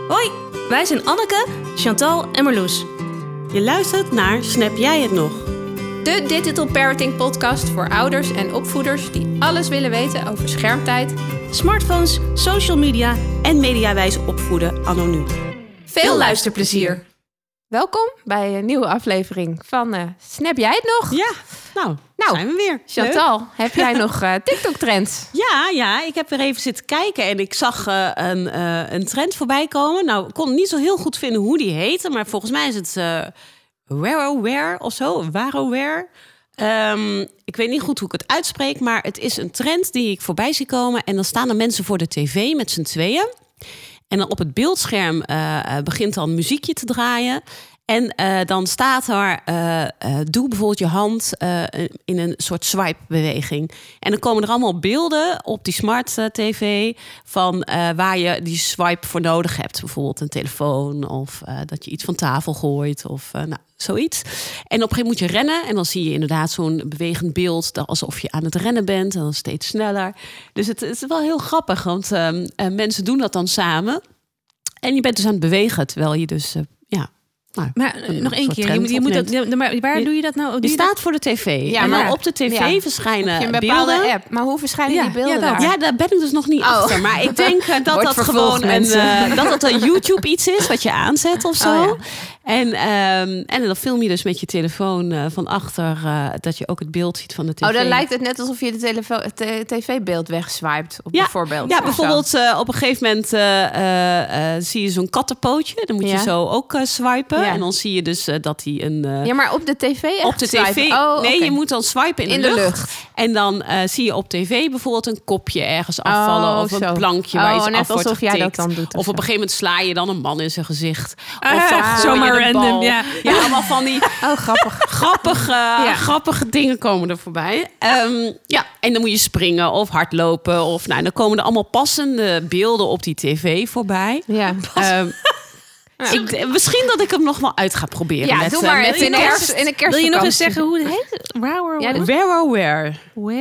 Hoi, wij zijn Anneke, Chantal en Marloes. Je luistert naar Snap jij het nog? De Digital Parenting podcast voor ouders en opvoeders die alles willen weten over schermtijd, Smartphones, social media. En mediawijs opvoeden anno nu. Veel luisterplezier. Welkom bij een nieuwe aflevering van Snap jij het nog? Ja, nou zijn we weer. Chantal, heb jij nog TikTok-trends? Ja, ik heb weer even zitten kijken en ik zag een trend voorbij komen. Nou, ik kon niet zo heel goed vinden hoe die heette, maar volgens mij is het WarOware of zo, WarOware. Ik weet niet goed hoe ik het uitspreek, maar het is een trend die ik voorbij zie komen. En dan staan er mensen voor de tv met z'n tweeën. En dan op het beeldscherm begint dan muziekje te draaien. En dan staat er, doe bijvoorbeeld je hand in een soort swipe-beweging. En dan komen er allemaal beelden op die smart tv van waar je die swipe voor nodig hebt. Bijvoorbeeld een telefoon of dat je iets van tafel gooit of zoiets. En op een gegeven moment moet je rennen en dan zie je inderdaad zo'n bewegend beeld alsof je aan het rennen bent en dan steeds sneller. Dus het is wel heel grappig, want mensen doen dat dan samen. En je bent dus aan het bewegen, terwijl je dus Maar nog één keer, je moet dat, maar waar doe je dat nou? Je staat voor de tv. Ja, maar op de tv verschijnen een bepaalde beelden. app. Maar hoe verschijnen die beelden daar? Ja, daar ben ik dus nog niet achter. Maar ik denk dat gewoon een YouTube iets is wat je aanzet of zo. Oh, ja. En dan film je dus met je telefoon van achter dat je ook het beeld ziet van de tv. Oh, dan lijkt het net alsof je de tv-beeld wegswipet. Bijvoorbeeld. Ja, bijvoorbeeld op een gegeven moment zie je zo'n kattenpootje. Dan moet je zo ook swipen. Ja. En dan zie je dus dat hij een... Ja, maar op de tv echt op de tv. Okay. Je moet dan swipen in de lucht. En dan zie je op tv bijvoorbeeld een kopje ergens afvallen. Of een plankje waar iets af wordt getikt. Jij dat dan doet. Of op een gegeven moment sla je dan een man in zijn gezicht. Of zomaar random, ja, allemaal van die grappige dingen komen er voorbij. En dan moet je springen of hardlopen. Of, dan komen er allemaal passende beelden op die tv voorbij. Ja. Misschien dat ik hem nog wel uit ga proberen. Ja, doe maar. In de kerstvakantie. Wil je nog eens zeggen hoe het heet? WarOware.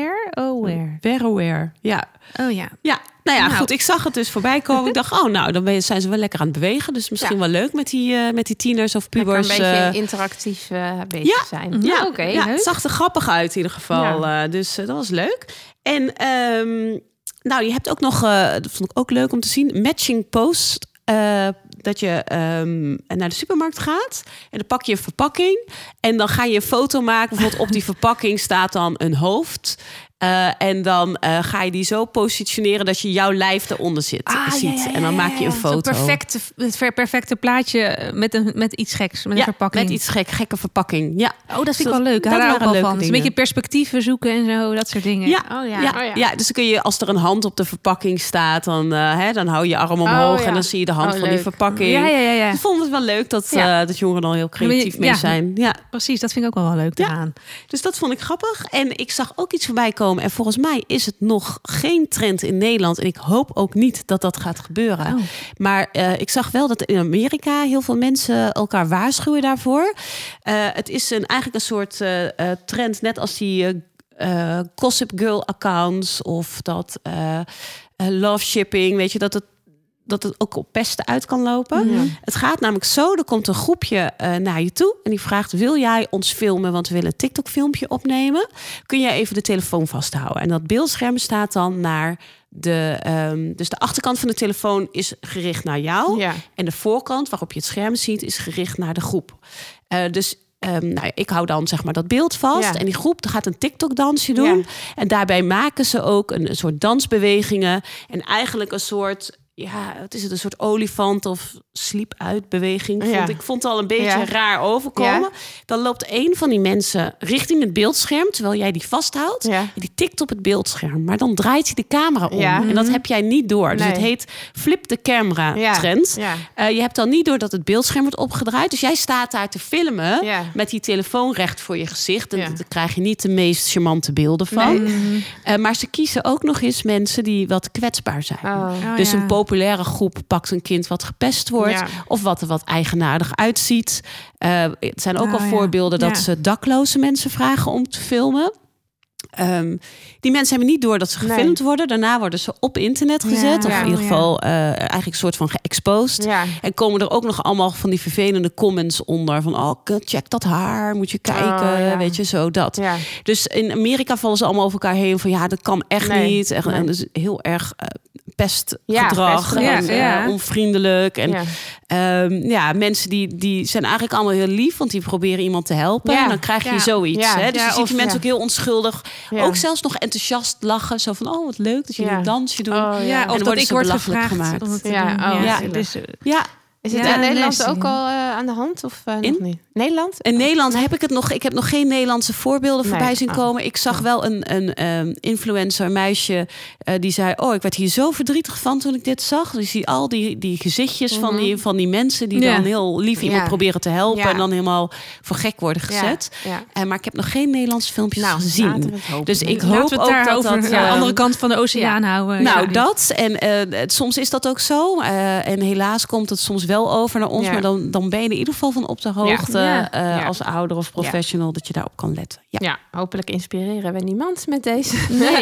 WarOware. Ja. Oh ja. Ja, goed. Ik zag het dus voorbij komen. Ik dacht, dan zijn ze wel lekker aan het bewegen. Dus misschien wel leuk met die tieners of pubers. Een beetje interactief bezig zijn. Ja, oké. Het zag er grappig uit in ieder geval. Ja. Dus dat was leuk. En je hebt ook nog, dat vond ik ook leuk om te zien, matching post. Dat je naar de supermarkt gaat en dan pak je een verpakking en dan ga je een foto maken. Bijvoorbeeld op die verpakking staat dan een hoofd. En dan ga je die zo positioneren dat je jouw lijf eronder ziet. Ja. En dan maak je een foto. Het perfecte plaatje met iets geks, met een verpakking. Met iets gekke verpakking. Ja. Oh, dat vind ik wel leuk. Daar hou ik wel van. Dus een beetje perspectieven zoeken en zo, dat soort dingen. Ja, dus dan kun je, als er een hand op de verpakking staat, dan hou je je arm omhoog en dan zie je de hand van die verpakking. Ja. Ik vond het wel leuk dat jongeren al heel creatief mee zijn. Ja, precies. Dat vind ik ook wel leuk te gaan. Dus dat vond ik grappig. En ik zag ook iets voorbij komen. En volgens mij is het nog geen trend in Nederland. En ik hoop ook niet dat dat gaat gebeuren. Oh. Maar ik zag wel dat in Amerika heel veel mensen elkaar waarschuwen daarvoor. Het is eigenlijk een soort trend, net als die Gossip Girl accounts of dat love shipping. Weet je, dat het ook op pesten uit kan lopen. Mm. Het gaat namelijk zo, er komt een groepje naar je toe en die vraagt, wil jij ons filmen, want we willen een TikTok-filmpje opnemen. Kun jij even de telefoon vasthouden? En dat beeldscherm staat dan naar dus de achterkant van de telefoon is gericht naar jou. Ja. En de voorkant, waarop je het scherm ziet, is gericht naar de groep. Ik hou dan zeg maar dat beeld vast. Ja. En die groep gaat een TikTok-dansje doen. Ja. En daarbij maken ze ook een soort dansbewegingen. En eigenlijk een soort... wat is het? Een soort olifant of sleep-uit-beweging. Ik vond het al een beetje raar overkomen. Ja. Dan loopt een van die mensen richting het beeldscherm, terwijl jij die vasthoudt. Ja. En die tikt op het beeldscherm. Maar dan draait hij de camera om. Ja. En dat heb jij niet door. Dus het heet flip de camera trend. Ja. Je hebt dan niet door dat het beeldscherm wordt opgedraaid. Dus jij staat daar te filmen met die telefoon recht voor je gezicht. En dan krijg je niet de meest charmante beelden van. Nee. Maar ze kiezen ook nog eens mensen die wat kwetsbaar zijn. Dus een populaire groep pakt een kind wat gepest wordt. Of wat er wat eigenaardig uitziet. Het zijn ook al voorbeelden dat ze dakloze mensen vragen om te filmen. Die mensen hebben niet door dat ze gefilmd worden. Daarna worden ze op internet gezet. Of in ieder geval eigenlijk een soort van exposed. Ja. En komen er ook nog allemaal van die vervelende comments onder. Van, check dat haar, moet je kijken. Weet je, zo dat. Ja. Dus in Amerika vallen ze allemaal over elkaar heen. Van dat kan echt niet. En dus heel erg pestgedrag. En onvriendelijk. En mensen die zijn eigenlijk allemaal heel lief. Want die proberen iemand te helpen. En dan krijg je zoiets. Ja. Hè? Dus je ziet die mensen ook heel onschuldig. Ja. Ook zelfs nog enthousiast lachen. Zo van, wat leuk dat jullie een dansje doen. Of dat ik word gevraagd gemaakt. Om het te doen. Is het in Nederland ook al aan de hand? Of nog niet? Nederland? In Nederland heb ik het nog. Ik heb nog geen Nederlandse voorbeelden voorbij zien komen. Ik zag wel een influencer, meisje, die zei: ik werd hier zo verdrietig van toen ik dit zag. Dus zie al die gezichtjes van die mensen die dan heel lief iemand proberen te helpen en dan helemaal voor gek worden gezet. Maar ik heb nog geen Nederlandse filmpjes gezien. Dus ik hoop ook dat dat de andere kant van de oceaan houden. Nou, dat. En soms is dat ook zo. En helaas komt het soms wel over naar ons. Maar dan ben je er in ieder geval van op de hoogte. Als ouder of professional, dat je daarop kan letten. Ja, hopelijk inspireren we niemand met deze.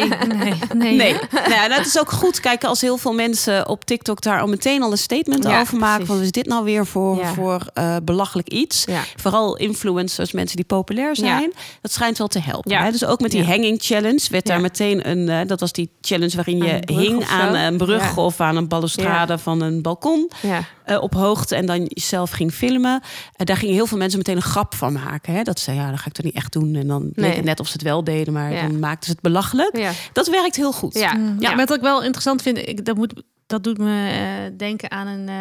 Nee. Nou, dat is ook goed. Kijk, als heel veel mensen op TikTok daar al meteen al een statement over maken. Wat is dit nou weer voor belachelijk iets? Ja. Vooral influencers, mensen die populair zijn. Dat schijnt wel te helpen. Ja. Dus ook met die hanging challenge werd daar meteen dat was die challenge waarin je hing aan een brug of aan een balustrade van een balkon. Op hoogte en dan jezelf ging filmen. Daar gingen heel veel mensen meteen een grap van maken. Hè? Dat ze dat ga ik toch niet echt doen. En dan leek het net of ze het wel deden, maar dan maakten ze het belachelijk. Ja. Dat werkt heel goed. Maar wat ik wel interessant vind, dat doet me denken aan een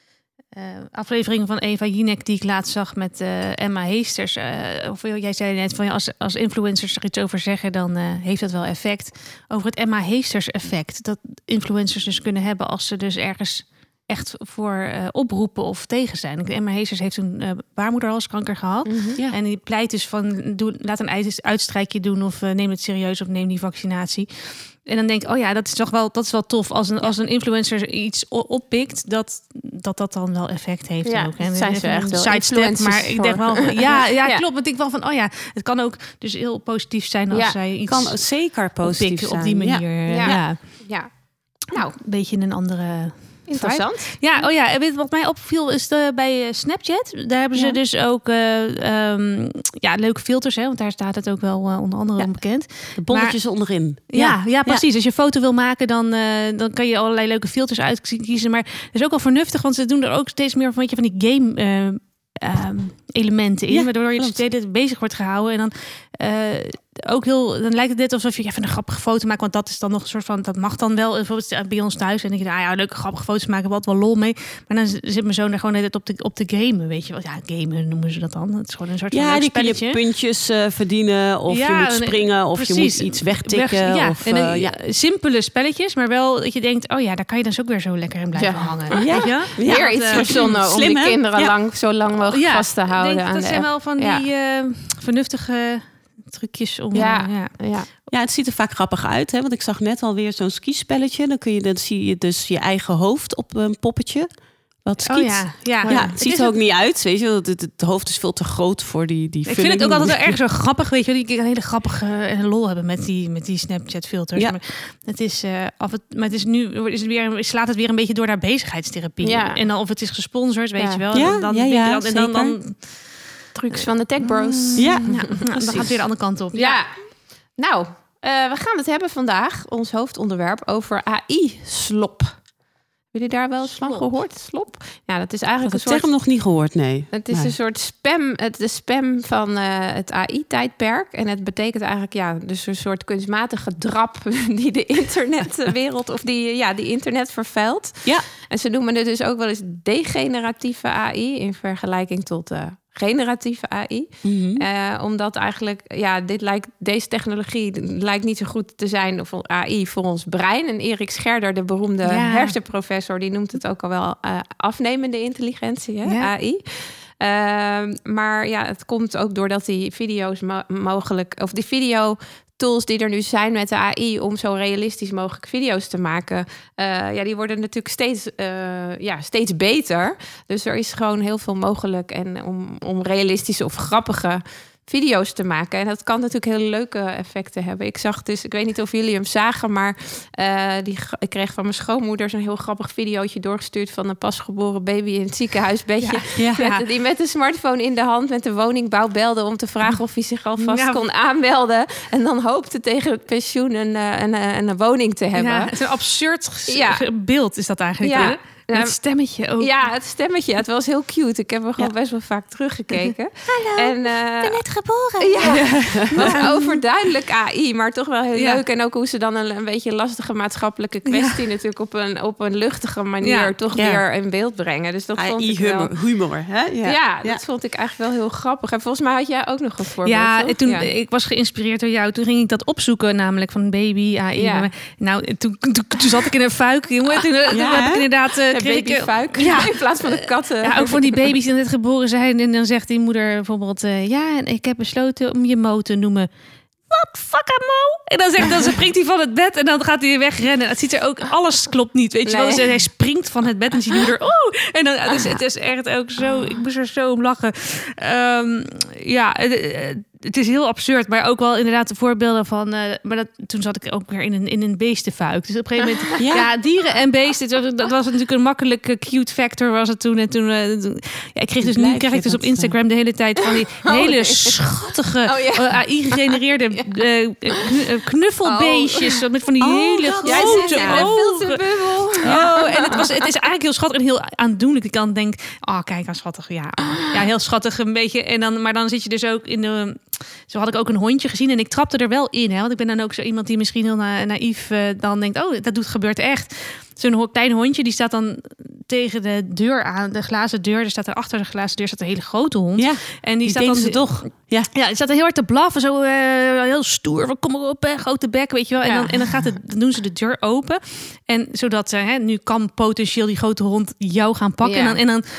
aflevering van Eva Jinek die ik laatst zag met Emma Heesters. Jij zei net van als influencers er iets over zeggen, dan heeft dat wel effect. Over het Emma Heesters effect. Dat influencers dus kunnen hebben als ze dus ergens echt voor oproepen of tegen zijn. Emma Heesters heeft toen baarmoederhalskanker gehad. En die pleit dus van, laat een uitstrijkje doen of neem het serieus of neem die vaccinatie. En dan denk ik, dat is wel tof. Als een influencer iets oppikt, dat dan wel effect heeft. Ja, ook. En zijn ze echt wel sidestep, maar ik denk wel, klopt. Want ik wel van, het kan ook dus heel positief zijn als zij iets kan zeker positief zijn op die manier. Ja. Nou, een beetje een andere. Interessant. Weet wat mij opviel is bij Snapchat. Daar hebben ze dus ook leuke filters. Hè, want daar staat het ook wel onder andere bekend. De bolletjes onderin. Ja, precies. Als je een foto wil maken, dan kan je allerlei leuke filters uitkiezen. Maar dat is ook wel vernuftig, want ze doen er ook steeds meer van die game elementen in. Waardoor je dus steeds bezig wordt gehouden. En dan ook dan lijkt het net alsof je even een grappige foto maakt, want dat is dan nog een soort van, dat mag dan wel. Bijvoorbeeld bij ons thuis en ik denk, leuke grappige foto's maken, wat wel lol mee. Maar dan zit mijn zoon er gewoon net op te gamen, weet je wel. Ja, gamen noemen ze dat dan. Het is gewoon een soort van die spelletje. Kun je puntjes verdienen, of je moet springen, of je moet iets wegtikken. Simpele spelletjes, maar wel dat je denkt, daar kan je dus ook weer zo lekker in blijven hangen. Ja. Weer iets verzonnen om die kinderen zo lang mogelijk vast te houden. Dat zijn wel van die vernuftige trucjes om. Ja, het ziet er vaak grappig uit, hè? Want ik zag net alweer zo'n skispelletje. Dan zie je dus je eigen hoofd op een poppetje. Wat skiet. Het ziet er ook niet uit, weet je. Het hoofd is veel te groot voor die ik vind het ook altijd erg zo grappig, weet je. Die een hele grappige lol hebben met die Snapchat filters. Ja. Maar het is nu slaat het weer een beetje door naar bezigheidstherapie. Ja. En dan of het is gesponsord, weet je wel. Dan trucs van de tech bros. Dan gaat het weer de andere kant op. Ja. Nou, we gaan het hebben vandaag, ons hoofdonderwerp, over AI-slop. Hebben jullie daar wel eens van gehoord? Slop? Ja, dat is eigenlijk een soort term nog niet gehoord, nee. Het is een soort spam. De spam van het AI-tijdperk. En het betekent eigenlijk dus een soort kunstmatige drap die de internetwereld of die internet vervuilt. Ja. En ze noemen het dus ook wel eens degeneratieve AI in vergelijking tot generatieve AI. Omdat eigenlijk, deze technologie lijkt niet zo goed te zijn voor AI voor ons brein. En Erik Scherder, de beroemde hersenprofessor, die noemt het ook al wel afnemende intelligentie, AI. Maar het komt ook doordat die video's die videotools die er nu zijn met de AI om zo realistisch mogelijk video's te maken, die worden natuurlijk steeds beter. Dus er is gewoon heel veel mogelijk en om realistische of grappige video's te maken. En dat kan natuurlijk hele leuke effecten hebben. Ik zag dus, ik weet niet of jullie hem zagen, maar ik kreeg van mijn schoonmoeder zo'n heel grappig videootje doorgestuurd van een pasgeboren baby in het ziekenhuisbedje. Die met de smartphone in de hand met de woningbouw belde om te vragen of hij zich alvast kon aanmelden. En dan hoopte tegen het pensioen een woning te hebben. Ja, het is een absurd beeld is dat eigenlijk. Ja. Het stemmetje ook. Ja, het stemmetje. Het was heel cute. Ik heb er gewoon best wel vaak teruggekeken. Hallo, ik ben net geboren. Ja, het was overduidelijk AI, maar toch wel heel leuk. En ook hoe ze dan een beetje lastige maatschappelijke kwestie natuurlijk op een luchtige manier toch weer in beeld brengen. Dus dat vond ik wel... humor, hè? Dat vond ik eigenlijk wel heel grappig. En volgens mij had jij ook nog een voorbeeld. Ik was geïnspireerd door jou. Toen ging ik dat opzoeken, namelijk van baby AI. Ja. Nou, toen zat ik in een fuik. Jongen, toen heb ik inderdaad... babyfuik. In plaats van de katten. Ja, ook van die baby's die net geboren zijn. En dan zegt die moeder bijvoorbeeld... en ik heb besloten om je Mo te noemen. Wat fuck Mo? En dan springt hij van het bed en dan gaat hij wegrennen. Het ziet er ook... Alles klopt niet, weet je wel. Dus hij springt van het bed en ziet moeder... En dan, dus het is echt ook zo... Ik moest er zo om lachen. Het is heel absurd, maar ook wel inderdaad de voorbeelden van... maar toen zat ik ook weer in een beestenfuik. Dus op een gegeven moment... dieren en beesten. Dat was natuurlijk een makkelijke cute factor was het toen. En toen ik krijg ik dus op Instagram de hele tijd van die hele schattige AI-gegenereerde knuffelbeestjes. Met van die hele grote ogen. En het is eigenlijk heel schattig en heel aandoenlijk. Ik dan denk, kijk, schattig. Ja, heel schattig een beetje. Maar dan zit je dus ook in de... Zo had ik ook een hondje gezien en ik trapte er wel in. Hè? Want ik ben dan ook zo iemand die misschien heel naïef dan denkt... dat gebeurt echt. Zo'n klein hondje, die staat dan tegen de deur aan. De glazen deur, er staat er achter de glazen deur staat een hele grote hond. Ja, en die staat dan ze toch. Ja, die staat er heel hard te blaffen. Zo heel stoer. Van, kom maar op, grote bek, weet je wel. En dan doen ze de deur open. En zodat nu kan potentieel die grote hond jou gaan pakken. En dan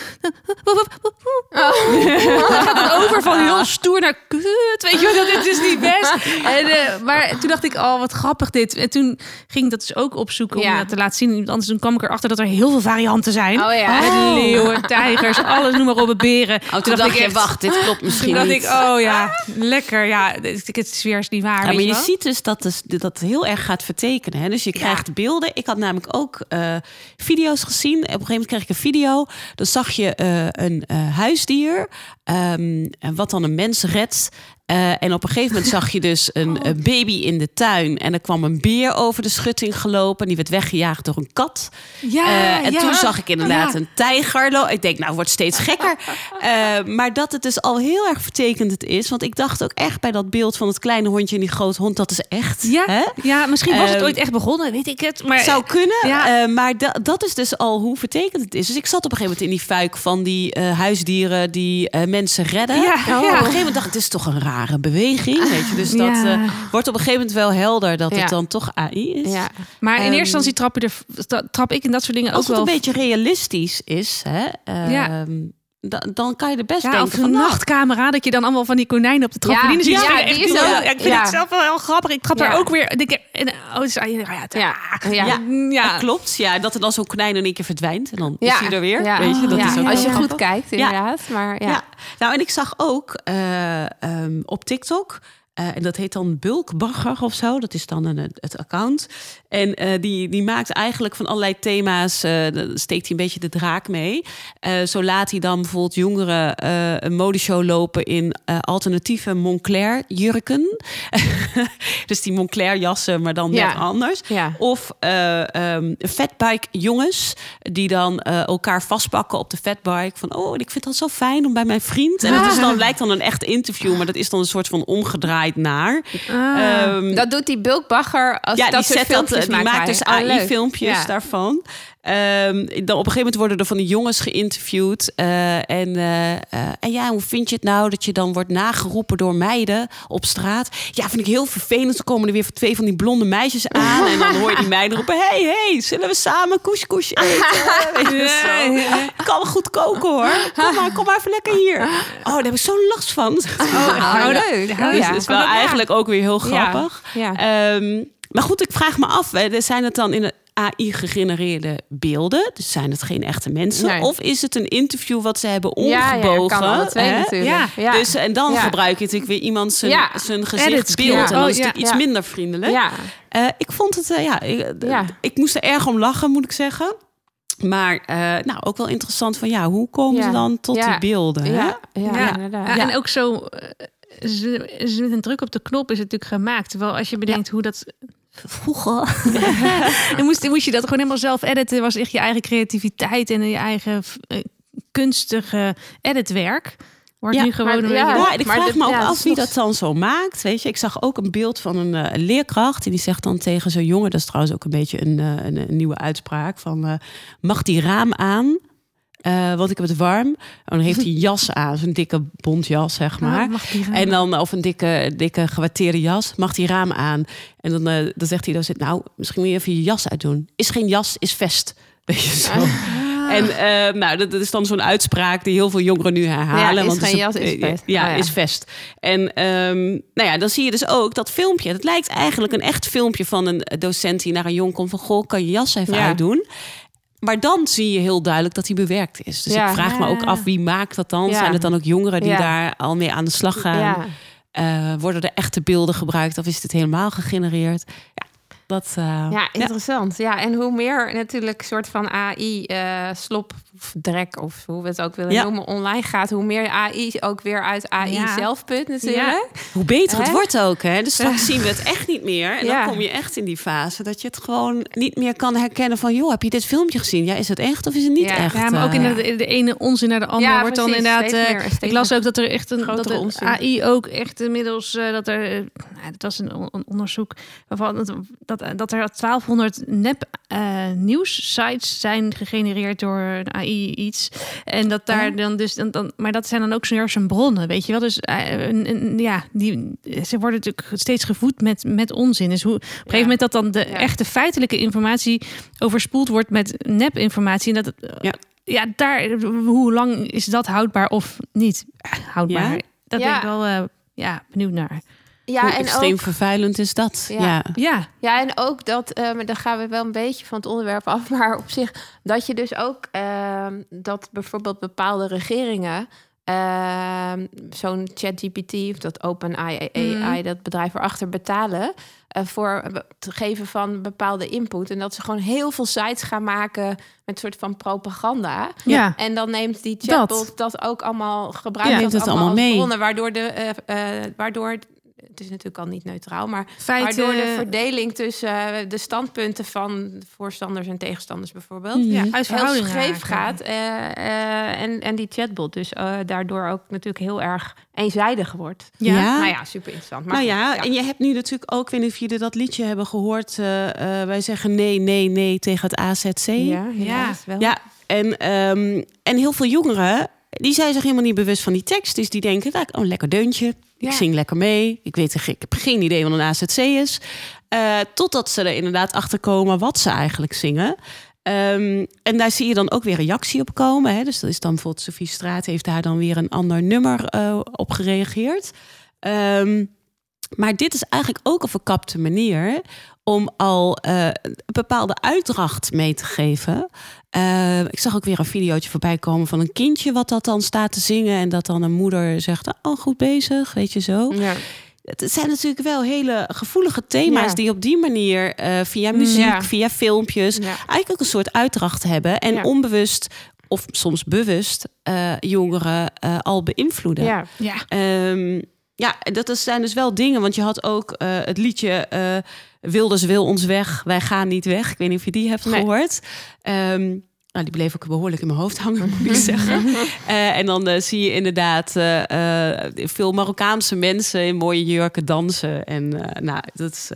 gaat het over van heel stoer naar kut. Weet je wel, dit is niet best. Maar toen dacht ik, wat grappig dit. En toen ging ik dat dus ook opzoeken om dat te laten zien. Anders toen kwam ik erachter dat er heel veel varianten zijn. Met leeuwen, tijgers, alles, noem maar op, beren. Toen dacht je, wacht, dit klopt misschien niet. Toen dacht ik, lekker. Ja, het sfeer is niet waar. Maar je ziet dus dat heel erg gaat vertekenen. Hè? Dus je krijgt beelden. Ik had namelijk ook video's gezien. Op een gegeven moment kreeg ik een video. Dan zag je een huisdier wat dan een mens redt. En op een gegeven moment zag je dus een baby in de tuin. En er kwam een beer over de schutting gelopen. Die werd weggejaagd door een kat. Toen zag ik inderdaad een tijger. Ik denk, wordt steeds gekker. Maar dat het dus al heel erg vertekend is. Want ik dacht ook echt bij dat beeld van het kleine hondje en die grote hond. Dat is echt. Ja, misschien was het ooit echt begonnen. Weet ik het. Maar zou kunnen. Ja. Maar dat is dus al hoe vertekend het is. Dus ik zat op een gegeven moment in die fuik van die huisdieren die mensen redden. Op een gegeven moment dacht ik, het is toch een rare beweging. Weet je? Dus dat wordt op een gegeven moment wel helder dat het dan toch AI is. Ja. Maar in eerste instantie trap ik in dat soort dingen ook wel. Als het een beetje realistisch is, hè, dan kan je er best denken of een nachtcamera, dat je dan allemaal van die konijnen op de trampoline ziet. Ik vind het zelf wel heel grappig. Ik trap daar ook weer. Dat klopt. Ja, dat er dan zo'n konijn in één keer verdwijnt en dan is hij er weer. Weet je, dat is ook als je goed kijkt, inderdaad. Maar Nou, en ik zag ook op TikTok. En dat heet dan Bulkbagger of zo. Dat is dan het account. En die maakt eigenlijk van allerlei thema's... steekt hij een beetje de draak mee. Zo laat hij dan bijvoorbeeld jongeren een modeshow lopen... in alternatieve Moncler jurken. Dus die Moncler jassen, maar dan net anders. Ja. Of fatbike jongens... die dan elkaar vastpakken op de fatbike. Van, ik vind dat zo fijn om bij mijn vriend... En dat lijkt dan een echt interview... maar dat is dan een soort van omgedraaid naar. Dat doet die Bulkbagger als dat soort filmpjes die maakt dus AI-filmpjes daarvan. Dan op een gegeven moment worden er van die jongens geïnterviewd. En hoe vind je het nou dat je dan wordt nageroepen door meiden op straat? Ja, vind ik heel vervelend. Dan komen er weer 2 van die blonde meisjes aan. En dan hoor je die meiden roepen... Hey, zullen we samen couscous eten? Ik kan wel goed koken, hoor. Kom maar even lekker hier. Daar heb ik zo'n last van. Leuk. Dat is wel eigenlijk ook weer heel grappig. Ja. Maar goed, ik vraag me af. Zijn het dan AI-gegenereerde beelden? Dus zijn het geen echte mensen? Nee. Of is het een interview wat ze hebben omgebogen? kan alle twee hè? natuurlijk. Ja. Dus, en dan gebruik je natuurlijk weer iemand zijn gezichtsbeeld. Ja. En dan is het Ja. iets minder vriendelijk. Ja. Ik vond het, ik moest er erg om lachen, moet ik zeggen. Maar ook wel interessant van, hoe komen ze dan tot die beelden? Hè? Ja, Ja, inderdaad. en ook zo, met een druk op de knop is het natuurlijk gemaakt. Terwijl als je bedenkt hoe dat vroeger... dan moest je dat gewoon helemaal zelf editen. Was echt je eigen creativiteit en je eigen kunstige editwerk. Wordt nu gewoon en ik vraag me ook af wie dat dan zo maakt. Weet je, ik zag ook een beeld van een leerkracht. En die zegt dan tegen zo'n jongen... dat is trouwens ook een beetje een nieuwe uitspraak... van mag die raam aan... want ik heb het warm. En dan heeft hij een jas aan, zo'n dikke bontjas, zeg maar. En dan, of een dikke gewatteerde jas, mag die raam aan. En dan zegt hij, misschien moet je even je jas uitdoen. Is geen jas, is vest. Weet je zo. En dat is dan zo'n uitspraak die heel veel jongeren nu herhalen. Is geen jas, is vest. Is vest. En dan zie je dus ook dat filmpje. Dat lijkt eigenlijk een echt filmpje van een docent die naar een jong komt van... goh, kan je jas even uitdoen? Maar dan zie je heel duidelijk dat hij bewerkt is. Dus ik vraag me ook af, wie maakt dat dan? Zijn het dan ook jongeren die daar al mee aan de slag gaan? Worden er echte beelden gebruikt? Of is dit helemaal gegenereerd? Interessant. Ja, en hoe meer natuurlijk soort van AI slop of drek of hoe we het ook willen noemen online gaat, hoe meer AI ook weer uit AI zelf put natuurlijk. Ja. Hoe beter het wordt ook. Hè? Dus straks zien we het echt niet meer. En dan kom je echt in die fase dat je het gewoon niet meer kan herkennen van... joh, heb je dit filmpje gezien? Ja, is het echt of is het niet echt? Ja, maar ook in de ene onzin naar de andere wordt dan inderdaad... ik las ook dat er echt een AI ook echt inmiddels... dat was een onderzoek waarvan dat er 1200 nep nieuwssites zijn gegenereerd door een AI iets. En dat daar dan dus... maar dat zijn dan ook zijn bronnen, weet je wel. Dus ze worden natuurlijk steeds gevoed met onzin. Dus op een gegeven moment dat dan de echte feitelijke informatie overspoeld wordt met nep-informatie. En dat hoe lang is dat houdbaar of niet houdbaar? Ja? Dat ben ik wel benieuwd naar. Ja, hoe en extreem ook, vervuilend is dat? Ja, en ook dat, dan gaan we wel een beetje van het onderwerp af, maar op zich dat je dus ook dat bijvoorbeeld bepaalde regeringen zo'n ChatGPT of dat OpenAI, dat bedrijf erachter betalen voor het geven van bepaalde input. En dat ze gewoon heel veel sites gaan maken met een soort van propaganda. Ja. En dan neemt die chatbot dat ook allemaal gebruikt. Neemt het allemaal mee. Bronnen, waardoor het is natuurlijk al niet neutraal, maar waardoor de verdeling tussen de standpunten van voorstanders en tegenstanders bijvoorbeeld uit heel scheef gaat. En die chatbot dus daardoor ook natuurlijk heel erg eenzijdig wordt. Ja. Nou ja, super interessant. Maar en je hebt nu natuurlijk ook, ik weet niet of jullie dat liedje hebben gehoord. Wij zeggen nee tegen het AZC. Ja, wel. Ja, en heel veel jongeren, die zijn zich helemaal niet bewust van die tekst. Dus die denken, een lekker deuntje. Ik zing lekker mee. Ik heb geen idee wat een AZC is. Totdat ze er inderdaad achter komen wat ze eigenlijk zingen. En daar zie je dan ook weer reactie op komen. Hè? Dus dat is dan bijvoorbeeld Sophie Straat heeft daar dan weer een ander nummer op gereageerd. Maar dit is eigenlijk ook een verkapte manier om al een bepaalde uitdracht mee te geven. Ik zag ook weer een videootje voorbij komen van een kindje wat dat dan staat te zingen en dat dan een moeder zegt, goed bezig, weet je zo. Ja. Het zijn natuurlijk wel hele gevoelige thema's die op die manier via muziek, via filmpjes eigenlijk ook een soort uitdracht hebben en onbewust of soms bewust jongeren al beïnvloeden. Dat zijn dus wel dingen, want je had ook het liedje Wilders wil ons weg, wij gaan niet weg. Ik weet niet of je die hebt gehoord. Die bleef ook behoorlijk in mijn hoofd hangen, moet ik zeggen. En dan zie je inderdaad veel Marokkaanse mensen in mooie jurken dansen. En dat is...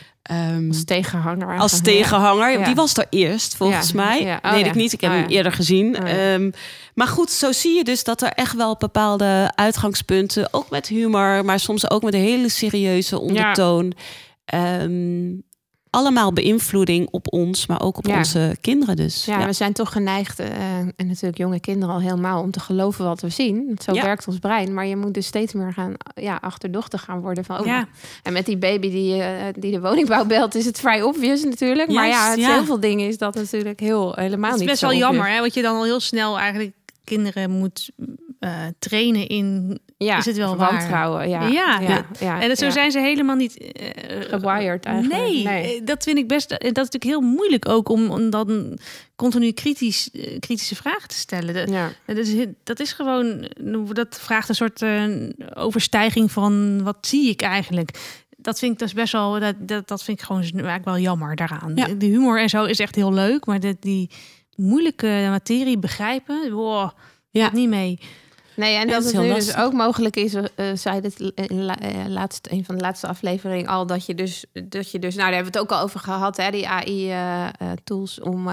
als tegenhanger. Ja. Die was er eerst, volgens mij. Ja. Weet ik niet, ik heb hem eerder gezien. Maar goed, zo zie je dus dat er echt wel bepaalde uitgangspunten, ook met humor, maar soms ook met een hele serieuze ondertoon. allemaal beïnvloeding op ons, maar ook op onze kinderen dus. Ja, we zijn toch geneigd, en natuurlijk jonge kinderen al helemaal, om te geloven wat we zien. Zo werkt ons brein. Maar je moet dus steeds meer achterdochtig gaan worden. Van, En met die baby die de woningbouw belt, is het vrij obvious natuurlijk. Maar heel veel dingen is dat natuurlijk helemaal niet zo. Het is best wel jammer, hè? Want je dan al heel snel eigenlijk kinderen moet trainen in... is het wel wantrouwen? Ja. En zo zijn ze helemaal niet gewired eigenlijk. Nee, dat vind ik best. Dat is natuurlijk heel moeilijk ook om dan continu kritische vragen te stellen. Dat is gewoon. Dat vraagt een soort overstijging van wat zie ik eigenlijk. Dat vind ik dus best wel. Dat vind ik gewoon eigenlijk wel jammer daaraan. Ja. De humor en zo is echt heel leuk, maar die moeilijke materie begrijpen, niet mee. Nee, en dat het nu dus ook mogelijk is, zei het in een van de laatste afleveringen al, dat je dus, nou daar hebben we het ook al over gehad, hè, die AI-tools om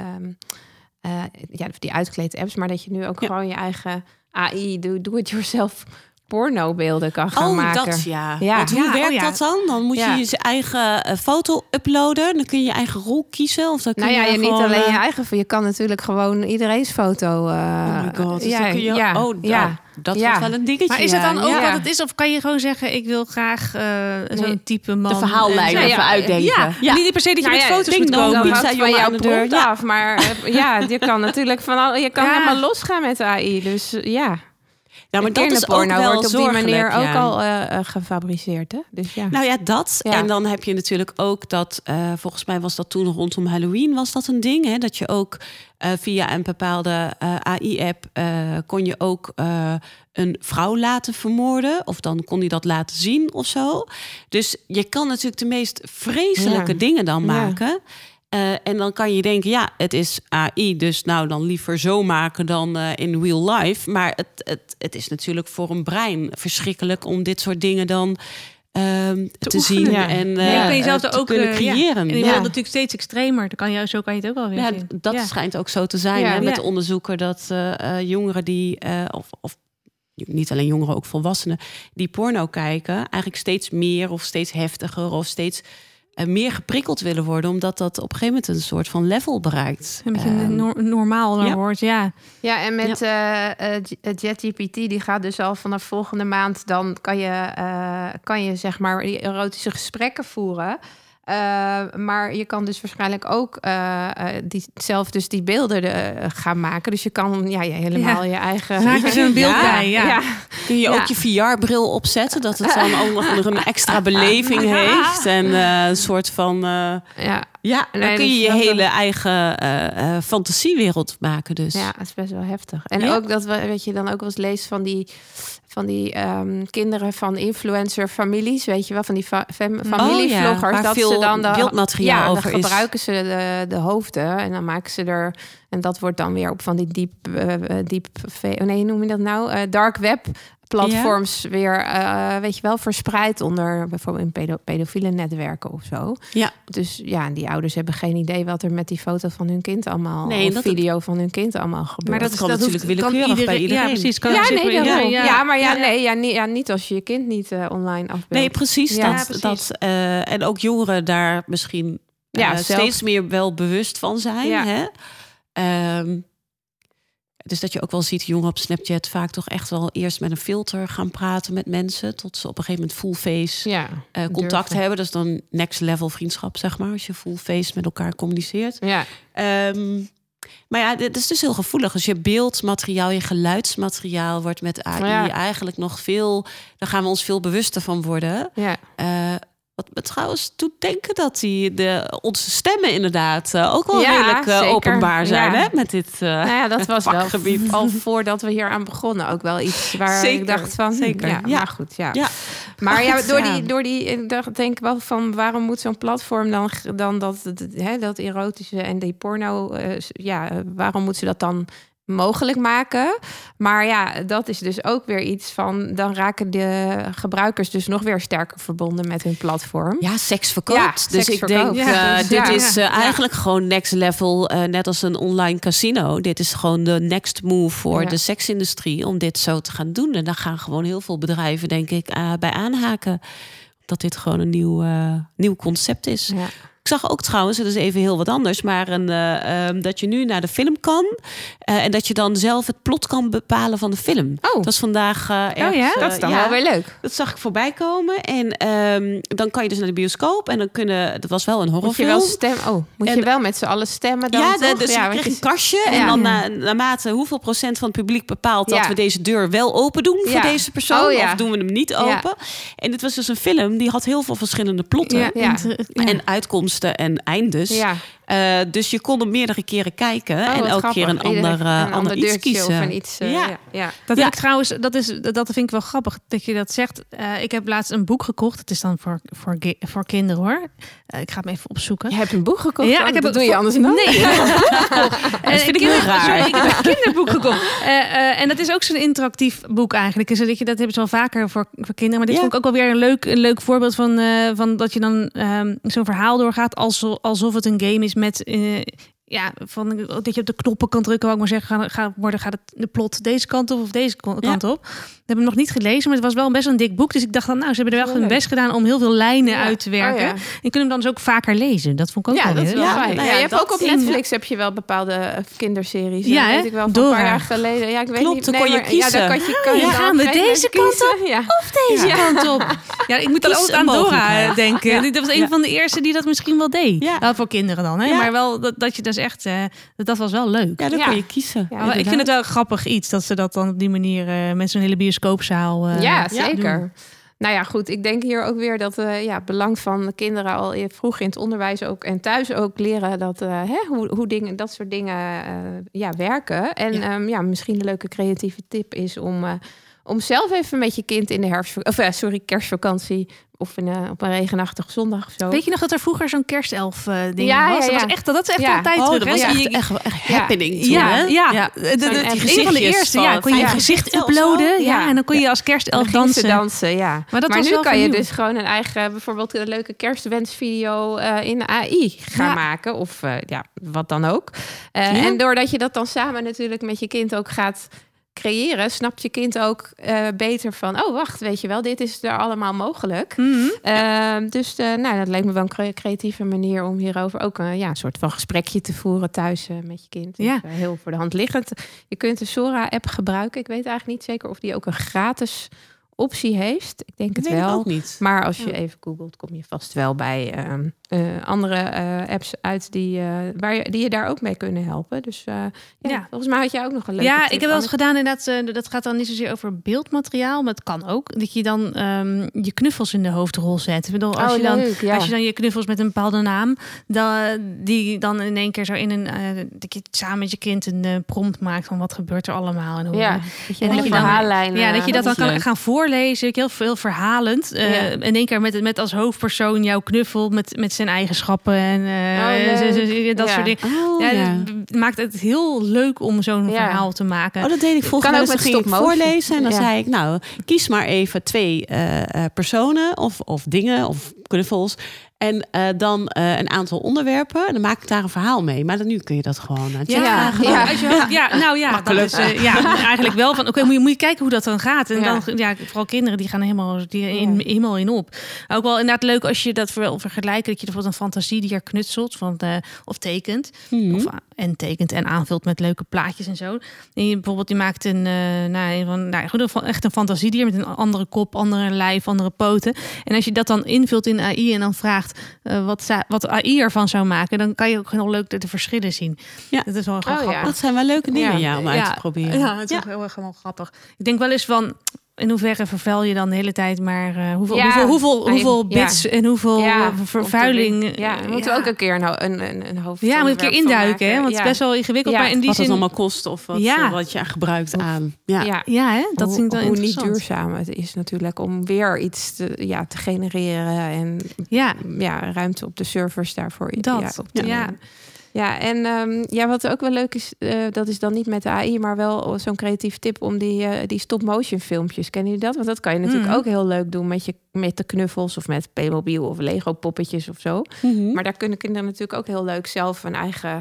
die uitgeklede apps, maar dat je nu ook gewoon je eigen AI, do-it-yourself pornobeelden kan gaan maken. Dat Want hoe werkt dat dan? Dan moet je je eigen foto uploaden. Dan kun je je eigen rol kiezen. Of dan kun je niet alleen je eigen. Je kan natuurlijk gewoon iedereen's foto. Oh my god. Dus dan kun je, dat wordt wel een dingetje. Maar is het dan ook wat het is? Of kan je gewoon zeggen, ik wil graag zo'n type man. De verhaallijn even uitdenken. Niet per se dat je met foto's moet komen. Dan hangt van jouw prompt af. Maar je kan natuurlijk helemaal losgaan met de AI. Dus Ja, maar dat is ook wel wordt op die manier ook al gefabriceerd, hè? Dus Nou ja, dat. Ja. En dan heb je natuurlijk ook dat, volgens mij was dat toen rondom Halloween was dat een ding, hè? Dat je ook via een bepaalde AI-app kon je ook een vrouw laten vermoorden. Of dan kon hij dat laten zien of zo. Dus je kan natuurlijk de meest vreselijke dingen dan maken. En dan kan je denken, het is AI, dus nou dan liever zo maken dan in real life. Maar het is natuurlijk voor een brein verschrikkelijk om dit soort dingen dan te zien en kan je zelf te ook kunnen creëren. En die wordt natuurlijk steeds extremer. Zo kan je het ook wel weer zien. Dat schijnt ook zo te zijn. Hè, met de onderzoeken dat jongeren die, of niet alleen jongeren, ook volwassenen, die porno kijken, eigenlijk steeds meer of steeds heftiger of steeds meer geprikkeld willen worden, omdat dat op een gegeven moment een soort van level bereikt. Een beetje normaal wordt, Ja, en met ChatGPT, die gaat dus al vanaf volgende maand, dan kan je zeg maar die erotische gesprekken voeren. Maar je kan dus waarschijnlijk ook zelf dus die beelden gaan maken. Dus je kan je helemaal je eigen... Maak er een beeld bij, Kun je ook je VR-bril opzetten, dat het dan ook nog een extra beleving heeft. En een soort van... dan kun je je hele eigen fantasiewereld maken dus. Ja, het is best wel heftig. En ook dat je dan ook wel eens leest van die kinderen van influencer-families, weet je wel, van die familievloggers. Dat veel ze dan beeldmateriaal over dan gebruiken ze de hoofden en dan maken ze er... En dat wordt dan weer op van die noem je dat nou? Dark web platforms weer, weet je wel, verspreid onder bijvoorbeeld in pedofiele netwerken of zo. Ja. Dus die ouders hebben geen idee wat er met die foto van hun kind allemaal, of video van hun kind allemaal gebeurt. Maar dat kan natuurlijk willekeurig bij iedereen. Ja, precies. Niet als je je kind niet online afbeeldt. Nee, precies. En ook jongeren daar misschien steeds meer wel bewust van zijn. Ja. Hè? Dus dat je ook wel ziet, jongeren op Snapchat vaak toch echt wel eerst met een filter gaan praten met mensen, tot ze op een gegeven moment full face contact hebben. Dat is dan next level vriendschap, zeg maar, als je full face met elkaar communiceert. Ja. Maar dit is dus heel gevoelig. Als je beeldmateriaal, je geluidsmateriaal wordt met AI eigenlijk nog veel... Daar gaan we ons veel bewuster van worden. Ja. Wat me trouwens doet denken dat onze stemmen inderdaad ook wel redelijk openbaar zijn. Hè? Met dit dat was vakgebied. Wel al voordat we hier aan begonnen ook wel iets waar ik dacht van... Zeker. Maar goed, Maar ik denk wel van waarom moet zo'n platform dan dat erotische en die porno... waarom moet ze dat dan mogelijk maken? Maar dat is dus ook weer iets van... dan raken de gebruikers dus nog weer sterker verbonden met hun platform. Ja, seks verkoopt. Dus ik denk, dit is eigenlijk gewoon next level, net als een online casino. Dit is gewoon de next move voor de seksindustrie om dit zo te gaan doen. En daar gaan gewoon heel veel bedrijven, denk ik, bij aanhaken. Dat dit gewoon een nieuw concept is. Ja. Ik zag ook trouwens, het is even heel wat anders, maar dat je nu naar de film kan en dat je dan zelf het plot kan bepalen van de film. Dat is vandaag ergens, dat is dan wel weer leuk. Dat zag ik voorbij komen en dan kan je dus naar de bioscoop en dan dat was wel een horrorfilm. Moet je wel met z'n allen stemmen dan? Dus je kreeg een kastje en dan naarmate hoeveel procent van het publiek bepaalt dat we deze deur wel open doen voor deze persoon of doen we hem niet open. En dit was dus een film die had heel veel verschillende plotten en uitkomsten en eindes. Dus je kon hem meerdere keren kijken en elke keer een ander iets kiezen. Of een iets, Dat heb ik trouwens, dat vind ik wel grappig dat je dat zegt. Ik heb laatst een boek gekocht. Het is dan voor kinderen hoor. Ik ga hem even opzoeken. Je hebt een boek gekocht? Ja, ik heb doe je anders nooit. Nee. Dat vind ik heel raar. Sorry, ik heb een kinderboek gekocht. En dat is ook zo'n interactief boek eigenlijk. Dus dat hebben ze wel vaker voor kinderen. Maar dit vond ik ook wel weer een leuk voorbeeld van dat je dan zo'n verhaal doorgaat alsof het een game is met dat je op de knoppen kan drukken, wou ik maar zeggen, gaat de plot deze kant op of deze kant op. Ik heb hem nog niet gelezen, maar het was wel best een dik boek. Dus ik dacht dan, ze hebben er wel hun best gedaan om heel veel lijnen uit te werken. En kunnen hem dan dus ook vaker lezen. Dat vond ik ook wel dat is wel fijn. Nou je hebt ook op Netflix heb je wel bepaalde kinderseries. Ja, weet ik wel van een paar jaar geleden. Ja, ik weet klopt, niet. Dan kon je kiezen. Ja, dan kan je gaan we deze kant op of deze kant op? Ja, ik moet dan altijd aan Dora denken. Dat was een van de eerste die dat misschien wel deed. Ja. Voor kinderen dan. Hè? Ja. Maar wel dat je dus echt... dat was wel leuk. Ja, dan kon je kiezen. Ja, maar ik vind het wel grappig iets dat ze dat dan op die manier met zo'n hele bioscoopzaal zeker. Doen. Nou ja, goed. Ik denk hier ook weer dat het belang van de kinderen al vroeg in het onderwijs ook en thuis ook leren dat hoe dat soort dingen werken. En misschien een leuke creatieve tip is om zelf even met je kind in de kerstvakantie of op een regenachtige zondag of zo. Weet je nog dat er vroeger zo'n kerstelf ding was? Dat is echt altijd terug. Dat was echt happening. Een van de eerste. Kon je je gezicht uploaden. En dan kon je als kerstelf dansen. Maar nu kan je dus gewoon een eigen, bijvoorbeeld een leuke kerstwensvideo in AI gaan maken. Of wat dan ook. En doordat je dat dan samen natuurlijk met je kind ook gaat creëren, snapt je kind ook beter van, wacht, weet je wel, dit is er allemaal mogelijk. Mm-hmm. Dus dat lijkt me wel een creatieve manier om hierover ook een soort van gesprekje te voeren thuis met je kind. Dus, heel voor de hand liggend. Je kunt de Sora-app gebruiken. Ik weet eigenlijk niet zeker of die ook een gratis optie heeft. Ik denk het wel. Ook niet. Maar als je even googelt, kom je vast wel bij andere apps uit die je daar ook mee kunnen helpen. Dus volgens mij had jij ook nog een leuke tip. Ik heb wel eens gedaan inderdaad. Dat gaat dan niet zozeer over beeldmateriaal, maar het kan ook. Dat je dan je knuffels in de hoofdrol zet. Ik bedoel, als je dan je knuffels met een bepaalde naam, die dan in één keer zo dat je samen met je kind een prompt maakt van wat gebeurt er allemaal en hoe. Dat je een verhaallijn. Dat je dat dan kan gaan voorlezen. Heel veel verhalend. In één keer met als hoofdpersoon jouw knuffel met zijn eigenschappen en dat soort dingen. Het maakt het heel leuk om zo'n verhaal te maken. Dat deed ik vroeger. Ook ging ik voorlezen en dan zei ik, kies maar even 2 personen of dingen of knuffels. En dan een aantal onderwerpen. En dan maak ik daar een verhaal mee. Maar nu kun je dat gewoon makkelijk. Eigenlijk wel van. Oké, moet je kijken hoe dat dan gaat. En dan vooral kinderen die gaan helemaal in op. Ook wel inderdaad leuk als je dat vergelijkt. Dat je bijvoorbeeld een fantasiedier knutselt of tekent. Mm-hmm. En tekent en aanvult met leuke plaatjes en zo. En je maakt echt een fantasiedier met een andere kop, andere lijf, andere poten. En als je dat dan invult in AI en dan vraagt wat AI ervan zou maken, dan kan je ook heel leuk de verschillen zien. Ja. Dat is wel grappig. Dat zijn wel leuke dingen om uit te proberen. Ja, het is heel erg grappig. Ik denk wel eens van, in hoeverre vervuil je dan de hele tijd maar hoeveel bits en hoeveel vervuiling. We moeten ook een keer een hoofd. Ja, moet een keer induiken, hè? Want het is best wel ingewikkeld. Maar in die wat zin het allemaal kost of wat je gebruikt aan. Hè? Dat vind ik dan hoe niet duurzaam het is natuurlijk om weer iets te genereren en ruimte op de servers daarvoor op te nemen. Ja, en wat ook wel leuk is, dat is dan niet met de AI, maar wel zo'n creatieve tip om die stop-motion filmpjes. Kennen jullie dat? Want dat kan je natuurlijk ook heel leuk doen met de knuffels of met Playmobil of Lego poppetjes of zo. Mm-hmm. Maar daar kunnen kinderen natuurlijk ook heel leuk zelf een eigen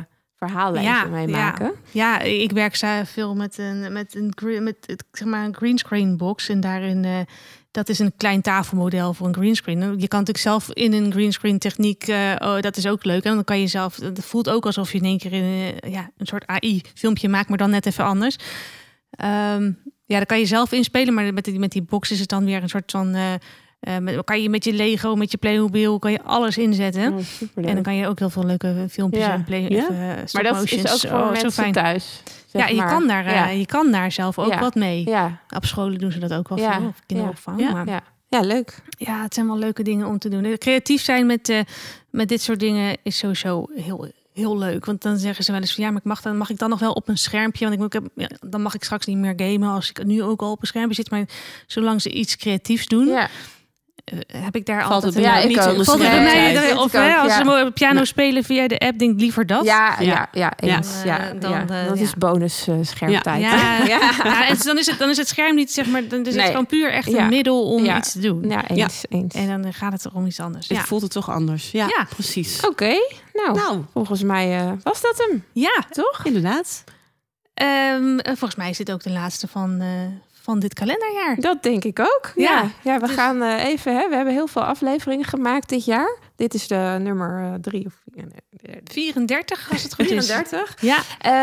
verhaallijntje meemaken. Ja, ik werk veel met een greenscreen box. En daarin, dat is een klein tafelmodel voor een greenscreen. Je kan natuurlijk zelf in een greenscreen techniek, dat is ook leuk. En dan kan je zelf, het voelt ook alsof je in één keer een soort AI-filmpje maakt, maar dan net even anders. Daar kan je zelf inspelen, maar met die box is het dan weer een soort van... kan je met je Lego, met je Playmobil, kan je alles inzetten. Oh, en dan kan je ook heel veel leuke filmpjes en maar dat is ook voor mensen thuis. Je kan daar zelf ook wat mee. Ja. Op scholen doen ze dat ook wel veel, of kinderopvang. Ja, leuk. Ja, het zijn wel leuke dingen om te doen. Creatief zijn met dit soort dingen is sowieso heel leuk. Want dan zeggen ze wel eens van mag ik dan nog wel op een schermpje? Want dan mag ik straks niet meer gamen als ik nu ook al op een schermpje zit. Maar zolang ze iets creatiefs doen, heb ik daar valt altijd het niet. Valt het bij mij? Of als ze piano spelen via de app, denk ik liever dat. Ja, eens. Dat is bonus schermtijd. En dan is het scherm niet, zeg maar, dan is het gewoon puur echt een middel om iets te doen. Ja, eens. En dan gaat het om iets anders. Het voelt het toch anders. Ja, precies. Oké. Nou, volgens mij was dat hem. Ja, toch? Inderdaad. Volgens mij is dit ook de laatste van dit kalenderjaar. Dat denk ik ook. Ja, we gaan even... we hebben heel veel afleveringen gemaakt dit jaar. Dit is de nummer 3 of 34, als het goed 34. Is. Ja.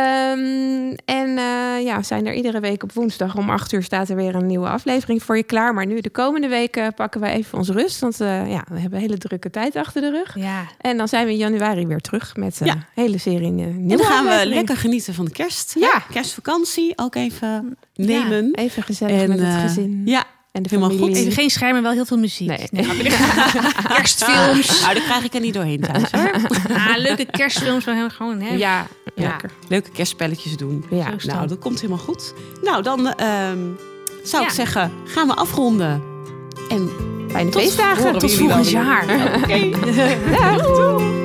We zijn er iedere week op woensdag om 8 uur staat er weer een nieuwe aflevering voor je klaar. Maar nu de komende weken pakken wij even onze rust. Want we hebben een hele drukke tijd achter de rug. Ja. En dan zijn we in januari weer terug met een hele serie nieuwe En dan gaan we lekker genieten van de kerst. Ja. Kerstvakantie ook even nemen. Ja, even gezellig met het gezin. Ja. En de familie. Goed. Even geen schermen, wel heel veel muziek. Nee. Kerstfilms. Nou, daar krijg ik er niet doorheen thuis, hoor. Leuke kerstfilms van gewoon. Hè? Ja, lekker. Leuke kerstspelletjes doen. Ja. Nou, dat komt helemaal goed. Nou, dan zou ik zeggen, gaan we afronden. En fijne feestdagen. Tot volgend jaar. Oké. Doei.